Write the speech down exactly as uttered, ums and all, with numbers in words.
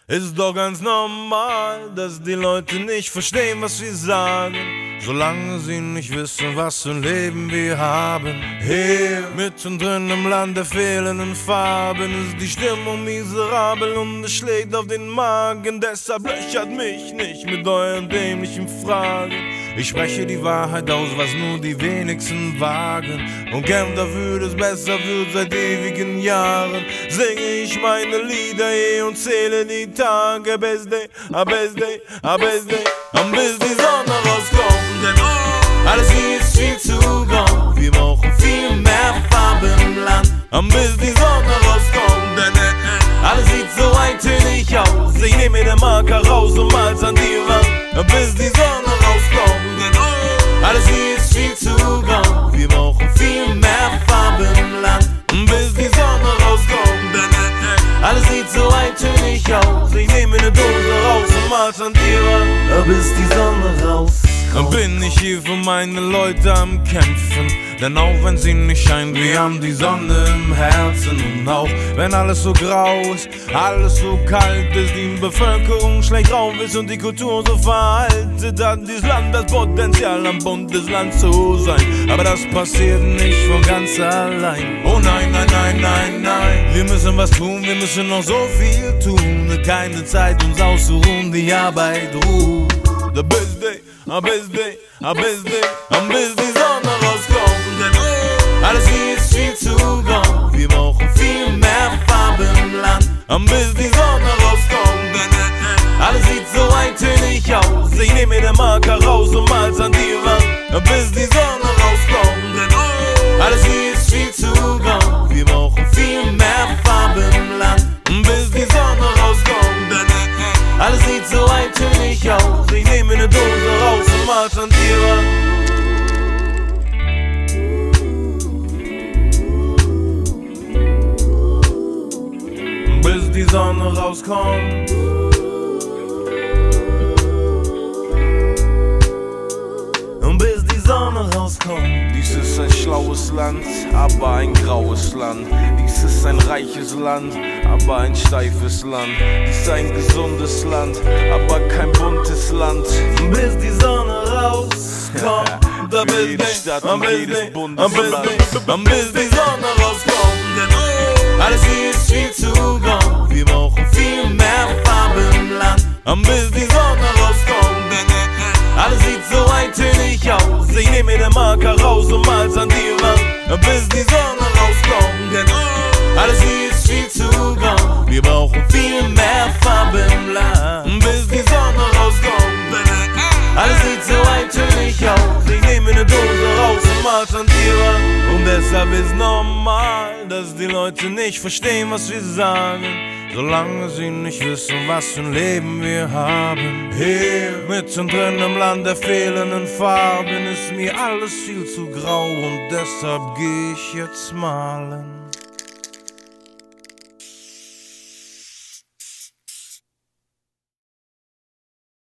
Ist doch ganz normal, dass die Leute nicht verstehen, was wir sagen, solange sie nicht wissen, was für ein Leben wir haben. Hier, mittendrin im Land der fehlenden Farben, ist die Stimmung miserabel und es schlägt auf den Magen. Deshalb löchert mich nicht mit euren dämlichen Fragen. Ich spreche die Wahrheit aus, was nur die wenigsten wagen, und kämpfe dafür, dass es besser wird seit ewigen Jahren. Singe ich meine Lieder eh und zähle die Tage, best day, a best day, a best day, und bis die Sonne rauskommt. Denn oh, alles hier ist viel zu grau, wir brauchen viel mehr Farbe im Land. Und bis die Sonne rauskommt, denn äh, alles sieht so eintönig aus. Ich nehme mir den Marker raus und mal's an die Wand. Und bis die Sonne rauskommt, denn oh, alles hier ist viel zu grau, wir brauchen viel mehr Farbe im Land. Und bis die Sonne rauskommt, denn äh, alles sieht so eintönig aus. Ich nehme mir ne Dose raus und mal's an die Wand. Und bis die Sonne rauskommt, dann bin ich hier für meine Leute am Kämpfen. Denn auch wenn sie nicht scheint, wir haben die Sonne im Herzen. Und auch wenn alles so grau ist, alles so kalt ist, die Bevölkerung schlecht drauf ist und die Kultur so veraltet, hat dieses Land das Potenzial, ein Bundesland zu sein. Aber das passiert nicht von ganz allein. Oh nein, nein, nein, nein, nein. Wir müssen was tun, wir müssen noch so viel tun. Keine Zeit uns auszuruhen, die Arbeit ruht. The best day, a best day, a best day, und bis die Sonne rauskommt. Denn oh, alles hier ist viel zu grau, wir brauchen viel mehr Farbe im Land. Und bis die Sonne rauskommt, denn äh, alles sieht so eintönig aus. Ich nehme mir den Marker raus und mal's an die Wand. Und bis die Sonne rauskommt, denn oh, alles hier ist viel zu grau, wir brauchen viel mehr Farbe im Land. Und bis die Sonne rauskommt, denn äh, alles sieht so eintönig aus. Ich nehme mir ne Dose raus und mal's an die Wand. Bis die Sonne rauskommt. Und bis die Sonne rauskommt. Dies ist ein schlaues Land, aber ein graues Land. Dies ist ein reiches Land, aber ein steifes Land. Dies ist ein gesundes Land, aber kein buntes Land. Und bis die Sonne rauskommt, da bis jede Stadt und jedes Bundesland. Und bis die Sonne rauskommt, denn oh, alles hier ist viel zu grau, wir brauchen viel mehr Farbe im Land. Und bis die Sonne rauskommt, denn äh, alles sieht so eintönig aus. Ich nehme mir den Marker raus und mal's an die Wand. Und bis die Sonne rauskommt, denn oh, alles hier ist viel zu grau, wir brauchen viel mehr Farbe im Land. Und bis die Sonne rauskommt, denn äh, alles sieht so eintönig aus. Ich nehme mir ne Dose raus und mal's an die Wand. Und deshalb ist normal, dass die Leute nicht verstehen, was wir sagen, solange sie nicht wissen, was für ein Leben wir haben. Hier, mittendrin im Land der fehlenden Farben, ist mir alles viel zu grau und deshalb geh ich jetzt malen.